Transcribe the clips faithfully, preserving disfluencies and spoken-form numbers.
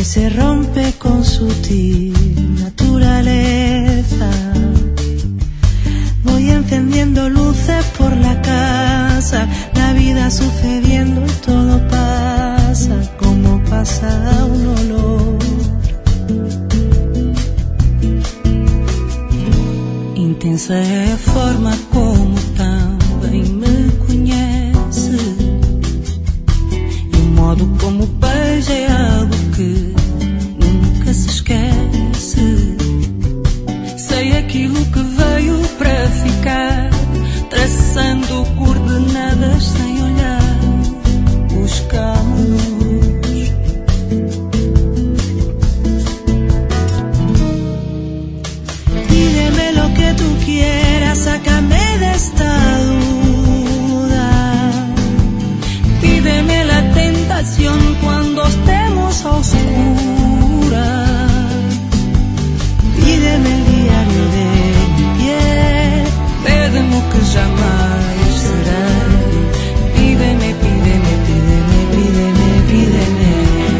se rompe con sutil naturaleza. Voy encendiendo luces por la casa, la vida sucediendo y todo pasa como pasa un olor. Intensa é a forma como também me conhece, e o modo como beija é algo que nunca se esquece. Sei aquilo que veio para ficar, traçando coordenadas sem olhar os caminhos. Pídeme lo que tú quieras, sácame de esta duda. Pídeme la tentación cuando estemos a oscuras. Pídeme el diario de mi piel, pídeme o que jamais serei. Pídeme, pídeme, pídeme, pídeme, pídeme.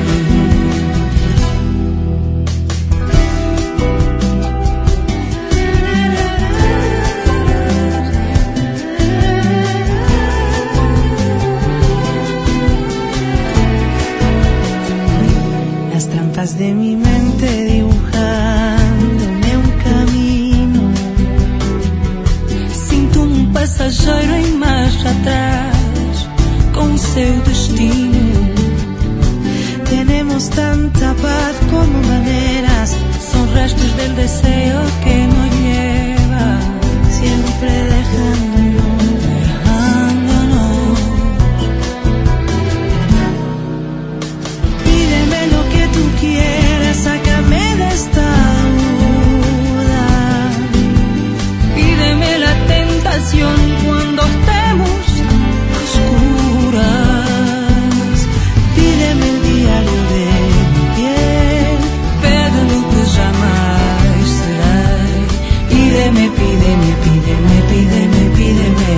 Las trampas de mi mente dibujándome un camino. Sinto um passageiro em marcha atrás com seu destino. Tenemos tanta paz como maneras, son restos del deseo que nos lleva siempre dejándonos, dejándonos. Pídeme lo que tú quieras, sácame de esta duda. Pídeme la tentación cuando estemos a oscuras. Pídeme el diario de mi piel, pídeme lo que jamais serei. Pídeme, pídeme, pídeme, pídeme, pídeme.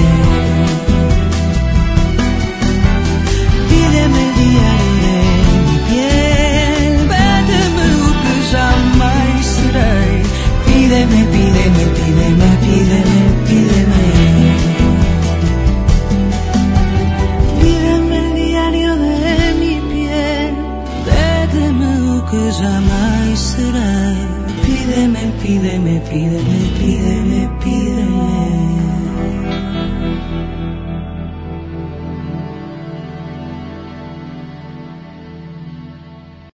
Pídeme el diario de mi piel, pídeme lo que jamais serei. Pídeme, pídeme, pídeme, pídeme, pídeme. Pídeme el diario de mi piel, pídeme lo que jamais serei. Pídeme, pídeme, pídeme, pídeme, pídeme.